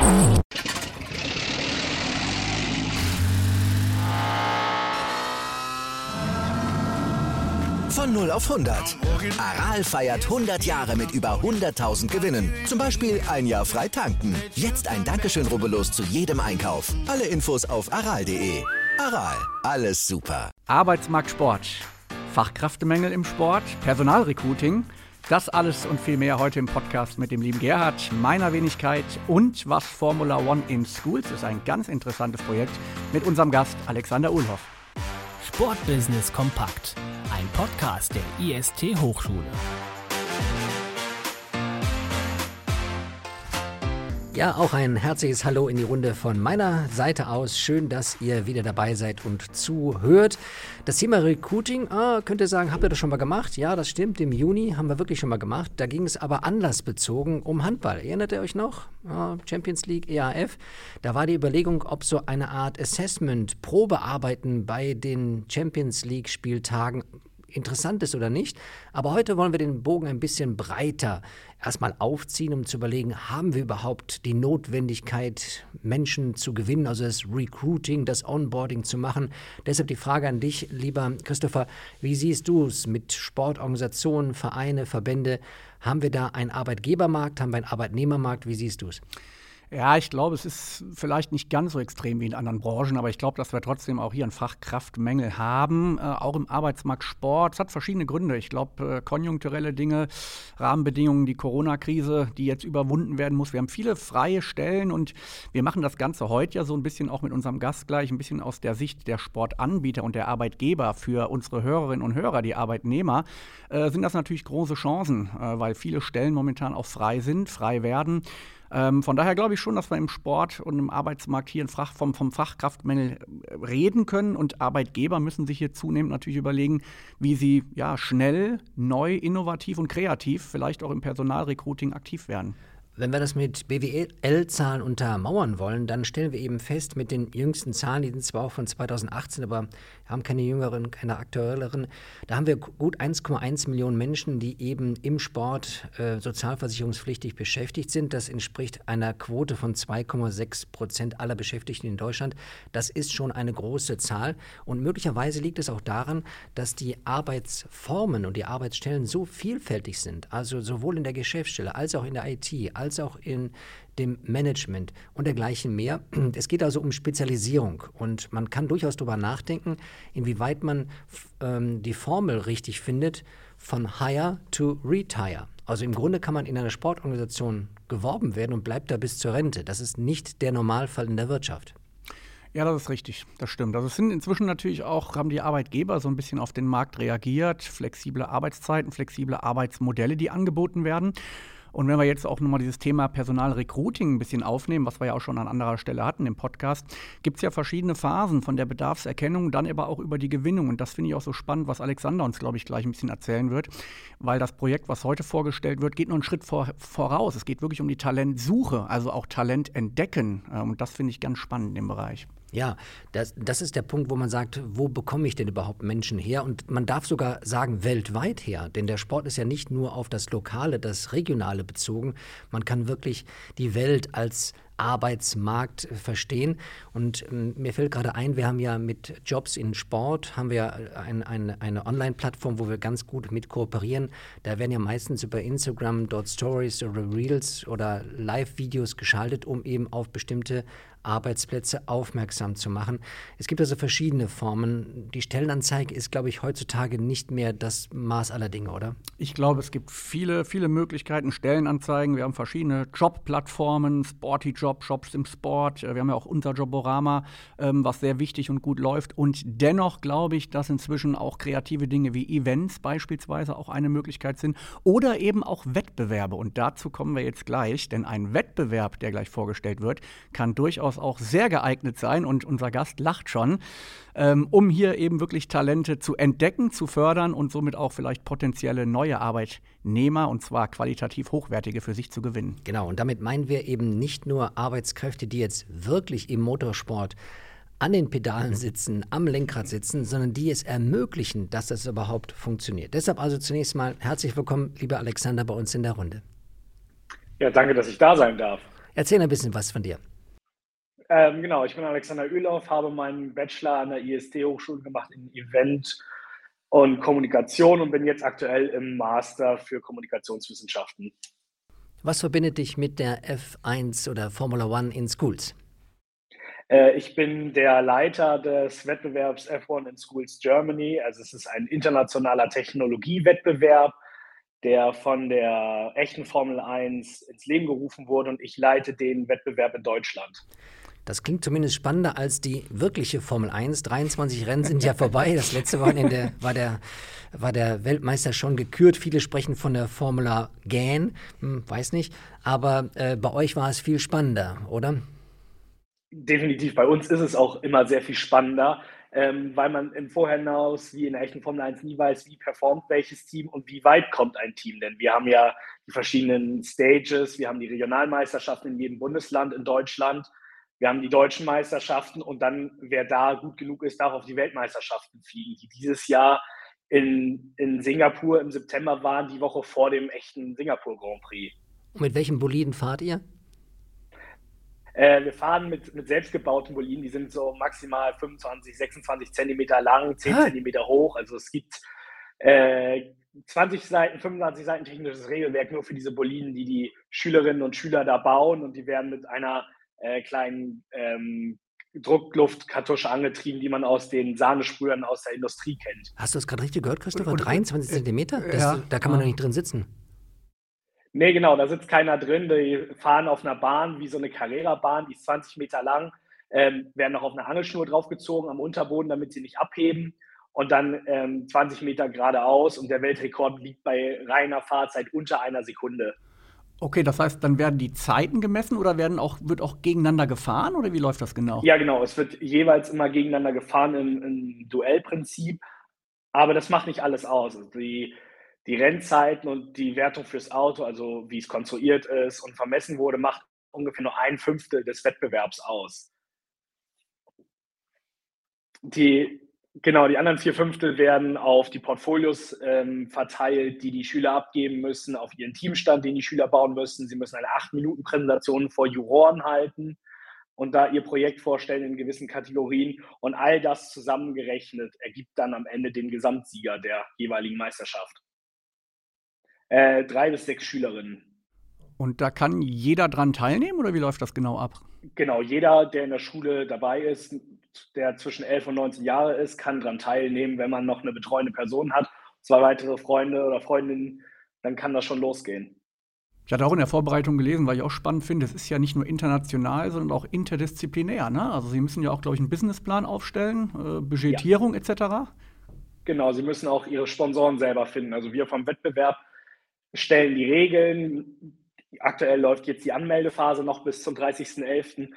Von 0 auf 100. Aral feiert 100 Jahre mit über 100.000 Gewinnen. Zum Beispiel ein Jahr frei tanken. Jetzt ein Dankeschön, rubbellos zu jedem Einkauf. Alle Infos auf aral.de. Aral, alles super. Arbeitsmarkt Sport, Fachkräftemängel im Sport, Personalrecruiting. Das alles und viel mehr heute im Podcast mit dem lieben Gerhard, meiner Wenigkeit und was Formula One in Schools ist. Ein ganz interessantes Projekt mit unserem Gast Alexander Uhlhoff. Sportbusiness kompakt. Ein Podcast der IST Hochschule. Ja, auch ein herzliches Hallo in die Runde von meiner Seite aus. Schön, dass ihr wieder dabei seid und zuhört. Das Thema Recruiting, könnt ihr sagen, habt ihr das schon mal gemacht? Ja, das stimmt, im Juni haben wir wirklich schon mal gemacht. Da ging es aber anlassbezogen um Handball. Erinnert ihr euch noch? Champions League, EAF. Da war die Überlegung, ob so eine Art Assessment, Probearbeiten bei den Champions League Spieltagen interessant ist oder nicht. Aber heute wollen wir den Bogen ein bisschen breiter erstmal aufziehen, um zu überlegen, haben wir überhaupt die Notwendigkeit, Menschen zu gewinnen, also das Recruiting, das Onboarding zu machen. Deshalb die Frage an dich, lieber Christopher, wie siehst du es mit Sportorganisationen, Vereine, Verbände? Haben wir da einen Arbeitgebermarkt, haben wir einen Arbeitnehmermarkt? Wie siehst du es? Ja, ich glaube, es ist vielleicht nicht ganz so extrem wie in anderen Branchen, aber ich glaube, dass wir trotzdem auch hier einen Fachkraftmängel haben, auch im Arbeitsmarkt Sport. Es hat verschiedene Gründe. Ich glaube, konjunkturelle Dinge, Rahmenbedingungen, die Corona-Krise, die jetzt überwunden werden muss. Wir haben viele freie Stellen und wir machen das Ganze heute ja so ein bisschen auch mit unserem Gast gleich, ein bisschen aus der Sicht der Sportanbieter und der Arbeitgeber. Für unsere Hörerinnen und Hörer, die Arbeitnehmer, sind das natürlich große Chancen, weil viele Stellen momentan auch frei sind, frei werden. Von daher glaube ich schon, dass wir im Sport und im Arbeitsmarkt hier vom Fachkraftmängel reden können. Und Arbeitgeber müssen sich hier zunehmend natürlich überlegen, wie sie schnell, neu, innovativ und kreativ vielleicht auch im Personalrecruiting aktiv werden. Wenn wir das mit BWL-Zahlen untermauern wollen, dann stellen wir eben fest, mit den jüngsten Zahlen, die sind zwar auch von 2018, aber haben keine jüngeren, keine aktuelleren, da haben wir gut 1,1 Millionen Menschen, die eben im Sport sozialversicherungspflichtig beschäftigt sind. Das entspricht einer Quote von 2,6% aller Beschäftigten in Deutschland. Das ist schon eine große Zahl und möglicherweise liegt es auch daran, dass die Arbeitsformen und die Arbeitsstellen so vielfältig sind, also sowohl in der Geschäftsstelle als auch in der IT, als auch in dem Management und dergleichen mehr. Es geht also um Spezialisierung und man kann durchaus darüber nachdenken, inwieweit man die Formel richtig findet von Hire to Retire. Also im Grunde kann man in einer Sportorganisation geworben werden und bleibt da bis zur Rente. Das ist nicht der Normalfall in der Wirtschaft. Ja, das ist richtig, das stimmt. Also es sind inzwischen natürlich auch, haben die Arbeitgeber so ein bisschen auf den Markt reagiert, flexible Arbeitszeiten, flexible Arbeitsmodelle, die angeboten werden. Und wenn wir jetzt auch nochmal dieses Thema Personalrecruiting ein bisschen aufnehmen, was wir ja auch schon an anderer Stelle hatten im Podcast, gibt es ja verschiedene Phasen von der Bedarfserkennung, dann aber auch über die Gewinnung. Und das finde ich auch so spannend, was Alexander uns, glaube ich, gleich ein bisschen erzählen wird, weil das Projekt, was heute vorgestellt wird, geht noch einen Schritt voraus. Es geht wirklich um die Talentsuche, also auch Talent entdecken. Und das finde ich ganz spannend in dem Bereich. Ja, das ist der Punkt, wo man sagt, wo bekomme ich denn überhaupt Menschen her? Und man darf sogar sagen, weltweit her, denn der Sport ist ja nicht nur auf das Lokale, das Regionale bezogen. Man kann wirklich die Welt als Arbeitsmarkt verstehen. Und mir fällt gerade ein, wir haben ja mit Jobs in Sport, haben wir eine Online-Plattform, wo wir ganz gut mit kooperieren. Da werden ja meistens über Instagram dort Stories oder Reels oder Live-Videos geschaltet, um eben auf bestimmte Arbeitsplätze aufmerksam zu machen. Es gibt also verschiedene Formen. Die Stellenanzeige ist, glaube ich, heutzutage nicht mehr das Maß aller Dinge, oder? Ich glaube, es gibt viele Möglichkeiten, Stellenanzeigen. Wir haben verschiedene Jobplattformen, Sporty-Job-Shops im Sport. Wir haben ja auch unser Joborama, was sehr wichtig und gut läuft. Und dennoch glaube ich, dass inzwischen auch kreative Dinge wie Events beispielsweise auch eine Möglichkeit sind oder eben auch Wettbewerbe. Und dazu kommen wir jetzt gleich, denn ein Wettbewerb, der gleich vorgestellt wird, kann durchaus auch sehr geeignet sein und unser Gast lacht schon, um hier eben wirklich Talente zu entdecken, zu fördern und somit auch vielleicht potenzielle neue Arbeitnehmer, und zwar qualitativ hochwertige, für sich zu gewinnen. Genau, und damit meinen wir eben nicht nur Arbeitskräfte, die jetzt wirklich im Motorsport an den Pedalen sitzen, am Lenkrad sitzen, sondern die es ermöglichen, dass das überhaupt funktioniert. Deshalb also zunächst mal herzlich willkommen, lieber Alexander, bei uns in der Runde. Ja, danke, dass ich da sein darf. Erzähl ein bisschen was von dir. Genau, ich bin Alexander Ülow, habe meinen Bachelor an der IST-Hochschule gemacht in Event und Kommunikation und bin jetzt aktuell im Master für Kommunikationswissenschaften. Was verbindet dich mit der F1 oder Formula One in Schools? Ich bin der Leiter des Wettbewerbs F1 in Schools Germany. Also es ist ein internationaler Technologiewettbewerb, der von der echten Formel 1 ins Leben gerufen wurde und ich leite den Wettbewerb in Deutschland. Das klingt zumindest spannender als die wirkliche Formel 1. 23 Rennen sind ja vorbei. Das letzte Wochenende war der Weltmeister schon gekürt. Viele sprechen von der Formula GAN, weiß nicht. Aber bei euch war es viel spannender, oder? Definitiv, bei uns ist es auch immer sehr viel spannender, weil man im Vorhinein wie in der echten Formel 1 nie weiß, wie performt welches Team und wie weit kommt ein Team. Denn wir haben ja die verschiedenen Stages, wir haben die Regionalmeisterschaften in jedem Bundesland in Deutschland, wir haben die deutschen Meisterschaften und dann, wer da gut genug ist, darf auf die Weltmeisterschaften fliegen, die dieses Jahr in Singapur im September waren, die Woche vor dem echten Singapur Grand Prix. Und mit welchen Boliden fahrt ihr? Wir fahren mit selbstgebauten Boliden, die sind so maximal 25, 26 Zentimeter lang, 10 Zentimeter hoch. Also es gibt 20 Seiten, 25 Seiten technisches Regelwerk nur für diese Boliden, die die Schülerinnen und Schüler da bauen. Und die werden mit einer kleinen Druckluftkartusche angetrieben, die man aus den Sahnesprühern aus der Industrie kennt. Hast du das gerade richtig gehört, Christopher? 23 Zentimeter? Ja. Da kann man doch nicht drin sitzen. Nee, genau, da sitzt keiner drin. Die fahren auf einer Bahn wie so eine Carrera-Bahn, die ist 20 Meter lang, werden noch auf eine Angelschnur draufgezogen am Unterboden, damit sie nicht abheben und dann 20 Meter geradeaus und der Weltrekord liegt bei reiner Fahrzeit unter einer Sekunde. Okay, das heißt, dann werden die Zeiten gemessen oder wird auch gegeneinander gefahren oder wie läuft das genau? Ja, genau, es wird jeweils immer gegeneinander gefahren im Duellprinzip, aber das macht nicht alles aus. Also die Rennzeiten und die Wertung fürs Auto, also wie es konstruiert ist und vermessen wurde, macht ungefähr nur 1/5 des Wettbewerbs aus. Die anderen 4/5 werden auf die Portfolios verteilt, die Schüler abgeben müssen, auf ihren Teamstand, den die Schüler bauen müssen. Sie müssen eine 8-Minuten-Präsentation vor Juroren halten und da ihr Projekt vorstellen in gewissen Kategorien. Und all das zusammengerechnet ergibt dann am Ende den Gesamtsieger der jeweiligen Meisterschaft. 3 bis 6 Schülerinnen. Und da kann jeder dran teilnehmen oder wie läuft das genau ab? Genau, jeder, der in der Schule dabei ist, der zwischen 11 und 19 Jahre ist, kann dran teilnehmen, wenn man noch eine betreuende Person hat, 2 weitere Freunde oder Freundinnen, dann kann das schon losgehen. Ich hatte auch in der Vorbereitung gelesen, weil ich auch spannend finde, es ist ja nicht nur international, sondern auch interdisziplinär, ne? Also Sie müssen ja auch, glaube ich, einen Businessplan aufstellen, Budgetierung etc. Genau, Sie müssen auch Ihre Sponsoren selber finden. Also wir vom Wettbewerb stellen die Regeln. Aktuell läuft jetzt die Anmeldephase noch bis zum 30.11.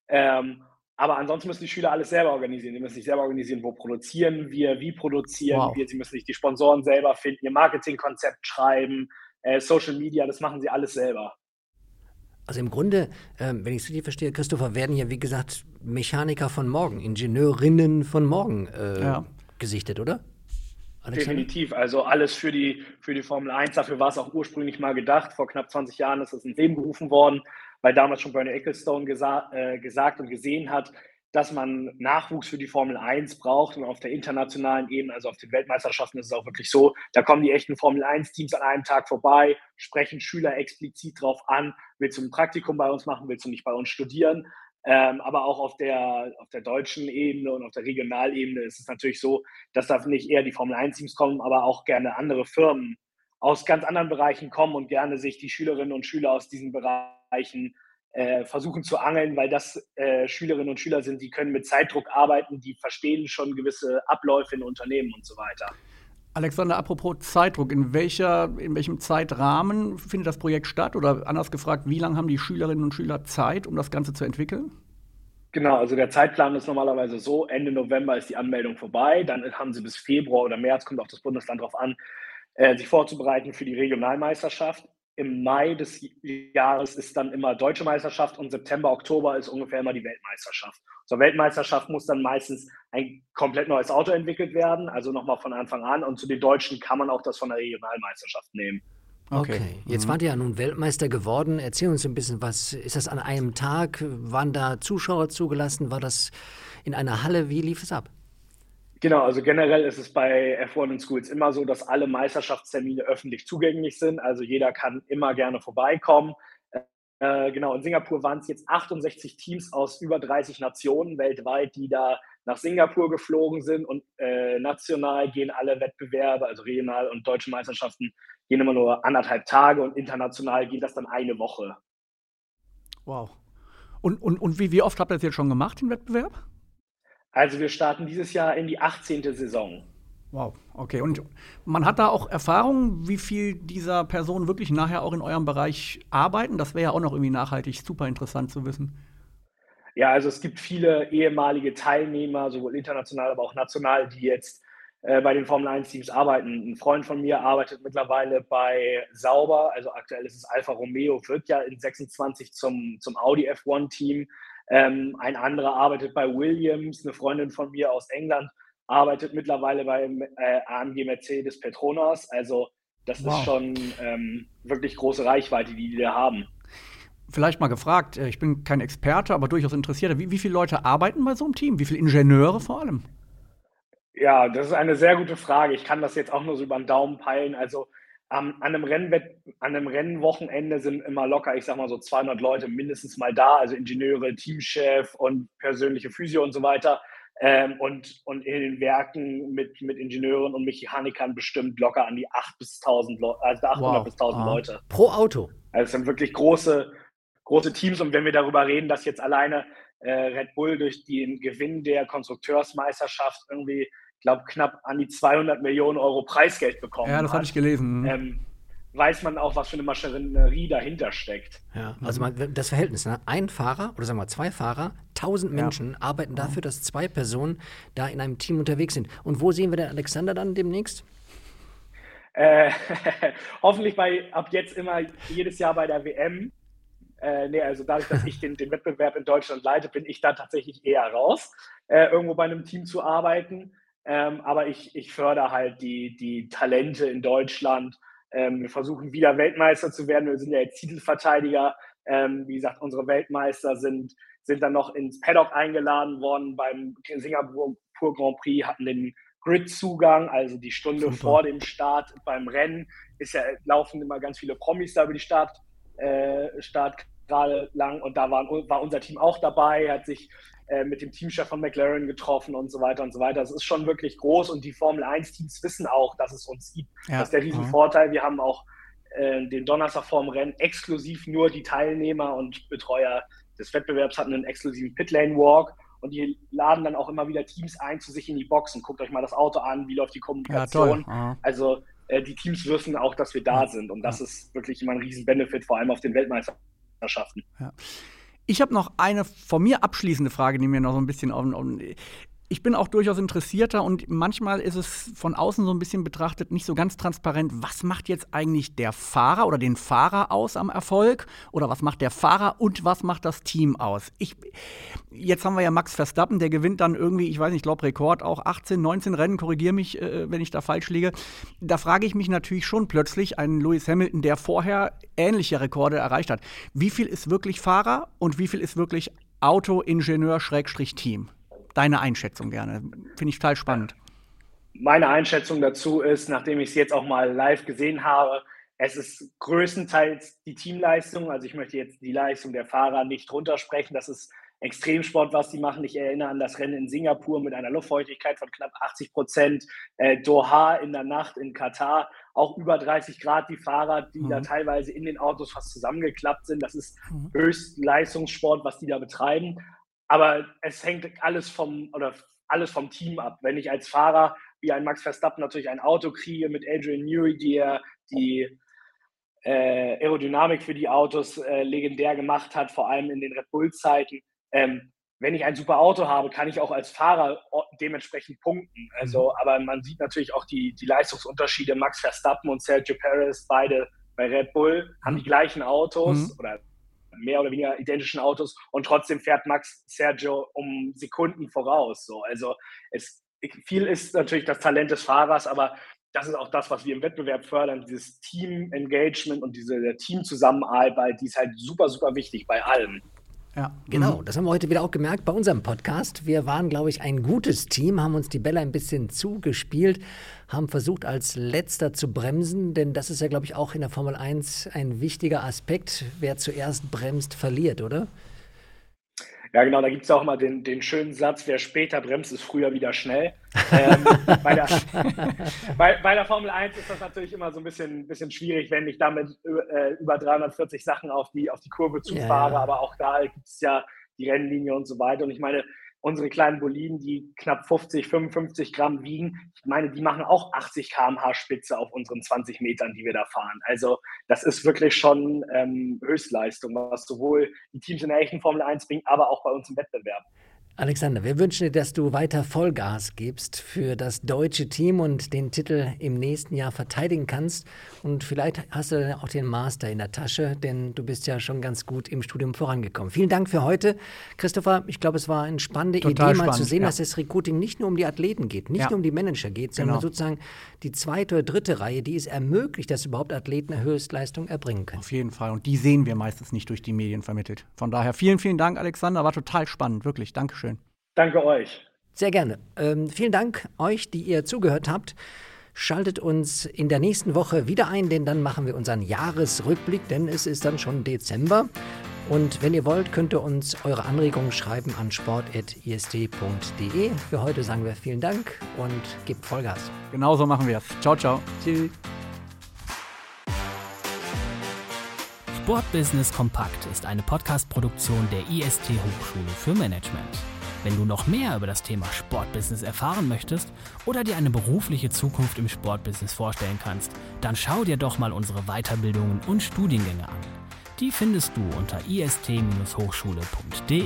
Aber ansonsten müssen die Schüler alles selber organisieren. Sie müssen sich selber organisieren, wo produzieren wir, wie produzieren wir. Sie müssen sich die Sponsoren selber finden, ihr Marketingkonzept schreiben, Social Media, das machen sie alles selber. Also im Grunde, wenn ich es richtig verstehe, Christopher, werden ja, wie gesagt, Mechaniker von morgen, Ingenieurinnen von morgen gesichtet, oder? Alexander? Definitiv, also alles für die Formel 1, dafür war es auch ursprünglich mal gedacht. Vor knapp 20 Jahren ist es ins Leben gerufen worden, weil damals schon Bernie Ecclestone gesagt und gesehen hat, dass man Nachwuchs für die Formel 1 braucht und auf der internationalen Ebene, also auf den Weltmeisterschaften ist es auch wirklich so, da kommen die echten Formel 1-Teams an einem Tag vorbei, sprechen Schüler explizit drauf an, willst du ein Praktikum bei uns machen, willst du nicht bei uns studieren? Aber auch auf der deutschen Ebene und auf der Regionalebene ist es natürlich so, dass da nicht eher die Formel-1-Teams kommen, aber auch gerne andere Firmen aus ganz anderen Bereichen kommen und gerne sich die Schülerinnen und Schüler aus diesen Bereichen versuchen zu angeln, weil das Schülerinnen und Schüler sind, die können mit Zeitdruck arbeiten, die verstehen schon gewisse Abläufe in Unternehmen und so weiter. Alexander, apropos Zeitdruck, in welchem Zeitrahmen findet das Projekt statt? Oder anders gefragt, wie lange haben die Schülerinnen und Schüler Zeit, um das Ganze zu entwickeln? Genau, also der Zeitplan ist normalerweise so, Ende November ist die Anmeldung vorbei, dann haben sie bis Februar oder März, kommt auf das Bundesland drauf an, sich vorzubereiten für die Regionalmeisterschaft. Im Mai des Jahres ist dann immer Deutsche Meisterschaft und September, Oktober ist ungefähr immer die Weltmeisterschaft. Zur Weltmeisterschaft muss dann meistens ein komplett neues Auto entwickelt werden, also nochmal von Anfang an. Und zu den Deutschen kann man auch das von der Regionalmeisterschaft nehmen. Okay. Jetzt wart ihr ja nun Weltmeister geworden. Erzähl uns ein bisschen was. Ist das an einem Tag? Waren da Zuschauer zugelassen? War das in einer Halle? Wie lief es ab? Genau, also generell ist es bei F1 in Schools immer so, dass alle Meisterschaftstermine öffentlich zugänglich sind. Also jeder kann immer gerne vorbeikommen. Genau, in Singapur waren es jetzt 68 Teams aus über 30 Nationen weltweit, die da nach Singapur geflogen sind. Und national gehen alle Wettbewerbe, also regional und deutsche Meisterschaften, gehen immer nur 1,5 Tage und international geht das dann eine Woche. Wow. Und wie oft habt ihr das jetzt schon gemacht, den Wettbewerb? Also wir starten dieses Jahr in die 18. Saison. Wow, okay. Und man hat da auch Erfahrung, wie viel dieser Personen wirklich nachher auch in eurem Bereich arbeiten? Das wäre ja auch noch irgendwie nachhaltig super interessant zu wissen. Ja, also es gibt viele ehemalige Teilnehmer, sowohl international, aber auch national, die jetzt bei den Formel-1-Teams arbeiten. Ein Freund von mir arbeitet mittlerweile bei Sauber, also aktuell ist es Alfa Romeo, wird ja in 26 zum Audi F1-Team. Ein anderer arbeitet bei Williams, eine Freundin von mir aus England arbeitet mittlerweile beim AMG Mercedes Petronas. Also das ist schon wirklich große Reichweite, die da haben. Vielleicht mal gefragt, ich bin kein Experte, aber durchaus interessiert, wie viele Leute arbeiten bei so einem Team? Wie viele Ingenieure vor allem? Ja, das ist eine sehr gute Frage. Ich kann das jetzt auch nur so über den Daumen peilen. Also an einem Rennwochenende sind immer locker, ich sag mal so 200 Leute mindestens mal da, also Ingenieure, Teamchef und persönliche Physio und so weiter. Und in den Werken mit Ingenieuren und Mechanikern bestimmt locker an die 800 bis 1000 Leute. Pro Auto? Also es sind wirklich große Teams. Und wenn wir darüber reden, dass jetzt alleine Red Bull durch den Gewinn der Konstrukteursmeisterschaft irgendwie, ich glaube, knapp an die 200 Millionen Euro Preisgeld bekommen hat. Ja, das hatte ich gelesen. Weiß man auch, was für eine Maschinerie dahinter steckt. Ja, also das Verhältnis, ne? Ein Fahrer oder sagen wir 2 Fahrer, 1000 Menschen arbeiten dafür, dass 2 Personen da in einem Team unterwegs sind. Und wo sehen wir den Alexander dann demnächst? Hoffentlich ab jetzt immer jedes Jahr bei der WM. Also dadurch, dass ich den Wettbewerb in Deutschland leite, bin ich da tatsächlich eher raus, irgendwo bei einem Team zu arbeiten. Aber ich fördere halt die Talente in Deutschland. Wir versuchen wieder Weltmeister zu werden. Wir sind ja jetzt Titelverteidiger. Wie gesagt, unsere Weltmeister sind dann noch ins Paddock eingeladen worden beim Singapur Grand Prix, hatten den Grid-Zugang, also die Stunde vor dem Start beim Rennen laufen immer ganz viele Promis da über die Start gerade lang, und da war unser Team auch dabei, hat sich mit dem Teamchef von McLaren getroffen und so weiter und so weiter. Das ist schon wirklich groß, und die Formel-1-Teams wissen auch, dass es uns gibt. Ja. Das ist der Riesenvorteil. Wir haben auch den Donnerstag vorm Rennen exklusiv nur die Teilnehmer und Betreuer des Wettbewerbs hatten einen exklusiven Pitlane-Walk, und die laden dann auch immer wieder Teams ein zu sich in die Boxen. Guckt euch mal das Auto an, wie läuft die Kommunikation. Ja, also die Teams wissen auch, dass wir da sind, und das ist wirklich immer ein Riesen-Benefit, vor allem auf den Weltmeisterschaften. Ja. Ich habe noch eine von mir abschließende Frage, die mir noch so ein bisschen ich bin auch durchaus interessierter, und manchmal ist es von außen so ein bisschen betrachtet nicht so ganz transparent, was macht jetzt eigentlich der Fahrer oder den Fahrer aus am Erfolg, oder was macht der Fahrer und was macht das Team aus? Jetzt haben wir ja Max Verstappen, der gewinnt dann irgendwie, ich weiß nicht, ich glaube Rekord auch 18, 19 Rennen, korrigiere mich, wenn ich da falsch liege. Da frage ich mich natürlich schon plötzlich, einen Lewis Hamilton, der vorher ähnliche Rekorde erreicht hat, wie viel ist wirklich Fahrer und wie viel ist wirklich Auto-Ingenieur-Team? Deine Einschätzung gerne. Finde ich total spannend. Meine Einschätzung dazu ist, nachdem ich es jetzt auch mal live gesehen habe, es ist größtenteils die Teamleistung. Also ich möchte jetzt die Leistung der Fahrer nicht runtersprechen. Das ist Extremsport, was die machen. Ich erinnere an das Rennen in Singapur mit einer Luftfeuchtigkeit von knapp 80%. Doha in der Nacht in Katar, auch über 30 Grad. Die Fahrer, die da teilweise in den Autos fast zusammengeklappt sind. Das ist Höchstleistungssport, was die da betreiben. Aber es hängt alles vom vom Team ab. Wenn ich als Fahrer wie ein Max Verstappen natürlich ein Auto kriege mit Adrian Newey, der die Aerodynamik für die Autos legendär gemacht hat, vor allem in den Red Bull-Zeiten. Wenn ich ein super Auto habe, kann ich auch als Fahrer dementsprechend punkten. Also, aber man sieht natürlich auch die Leistungsunterschiede. Max Verstappen und Sergio Perez, beide bei Red Bull, haben die gleichen Autos oder mehr oder weniger identischen Autos, und trotzdem fährt Max Sergio um Sekunden voraus. So. Also viel ist natürlich das Talent des Fahrers, aber das ist auch das, was wir im Wettbewerb fördern, dieses Team-Engagement und diese Teamzusammenarbeit, die ist halt super, super wichtig bei allem. Ja, genau. Das haben wir heute wieder auch gemerkt bei unserem Podcast. Wir waren, glaube ich, ein gutes Team, haben uns die Bälle ein bisschen zugespielt, haben versucht, als Letzter zu bremsen, denn das ist ja, glaube ich, auch in der Formel 1 ein wichtiger Aspekt. Wer zuerst bremst, verliert, oder? Ja, genau, da gibt es auch mal den schönen Satz, wer später bremst, ist früher wieder schnell. Bei der Formel 1 ist das natürlich immer so ein bisschen schwierig, wenn ich damit über 340 Sachen auf die Kurve zufahre, ja. Aber auch da gibt es ja die Rennlinie und so weiter. Und ich meine, unsere kleinen Boliden, die knapp 50, 55 Gramm wiegen, ich meine, die machen auch 80 km/h Spitze auf unseren 20 Metern, die wir da fahren. Also das ist wirklich schon Höchstleistung, was sowohl die Teams in der echten Formel 1 bringen, aber auch bei uns im Wettbewerb. Alexander, wir wünschen dir, dass du weiter Vollgas gibst für das deutsche Team und den Titel im nächsten Jahr verteidigen kannst. Und vielleicht hast du dann auch den Master in der Tasche, denn du bist ja schon ganz gut im Studium vorangekommen. Vielen Dank für heute. Christopher, ich glaube, es war eine spannende Idee, mal zu sehen, dass das Recruiting nicht nur um die Athleten geht, nicht nur um die Manager geht, sondern sozusagen die zweite oder dritte Reihe, die es ermöglicht, dass überhaupt Athleten eine Höchstleistung erbringen können. Auf jeden Fall. Und die sehen wir meistens nicht durch die Medien vermittelt. Von daher vielen, vielen Dank, Alexander. War total spannend, wirklich. Dankeschön. Danke euch. Sehr gerne. Vielen Dank euch, die ihr zugehört habt. Schaltet uns in der nächsten Woche wieder ein, denn dann machen wir unseren Jahresrückblick, denn es ist dann schon Dezember. Und wenn ihr wollt, könnt ihr uns eure Anregungen schreiben an sport@ist.de. Für heute sagen wir vielen Dank und gebt Vollgas. Genauso machen wir es. Ciao, ciao. Tschüss. Sportbusiness Kompakt ist eine Podcast-Produktion der IST Hochschule für Management. Wenn du noch mehr über das Thema Sportbusiness erfahren möchtest oder dir eine berufliche Zukunft im Sportbusiness vorstellen kannst, dann schau dir doch mal unsere Weiterbildungen und Studiengänge an. Die findest du unter ist-hochschule.de.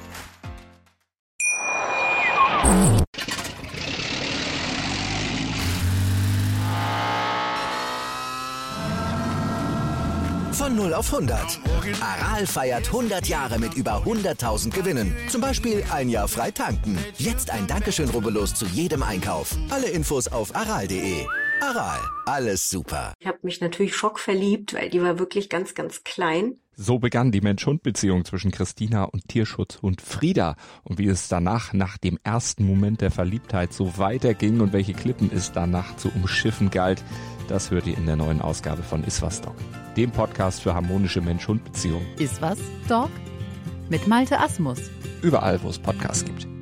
Von 0 auf 100. Aral feiert 100 Jahre mit über 100.000 Gewinnen. Zum Beispiel ein Jahr frei tanken. Jetzt ein Dankeschön, rubbellos zu jedem Einkauf. Alle Infos auf aral.de. Aral, alles super. Ich habe mich natürlich schockverliebt, weil die war wirklich ganz, ganz klein. So begann die Mensch-Hund-Beziehung zwischen Christina und Tierschutzhund Frieda. Und wie es danach, nach dem ersten Moment der Verliebtheit, so weiterging und welche Klippen es danach zu umschiffen galt, das hört ihr in der neuen Ausgabe von Iswas Dog, dem Podcast für harmonische Mensch-Hund-Beziehungen. Iswas Dog mit Malte Asmus. Überall, wo es Podcasts gibt.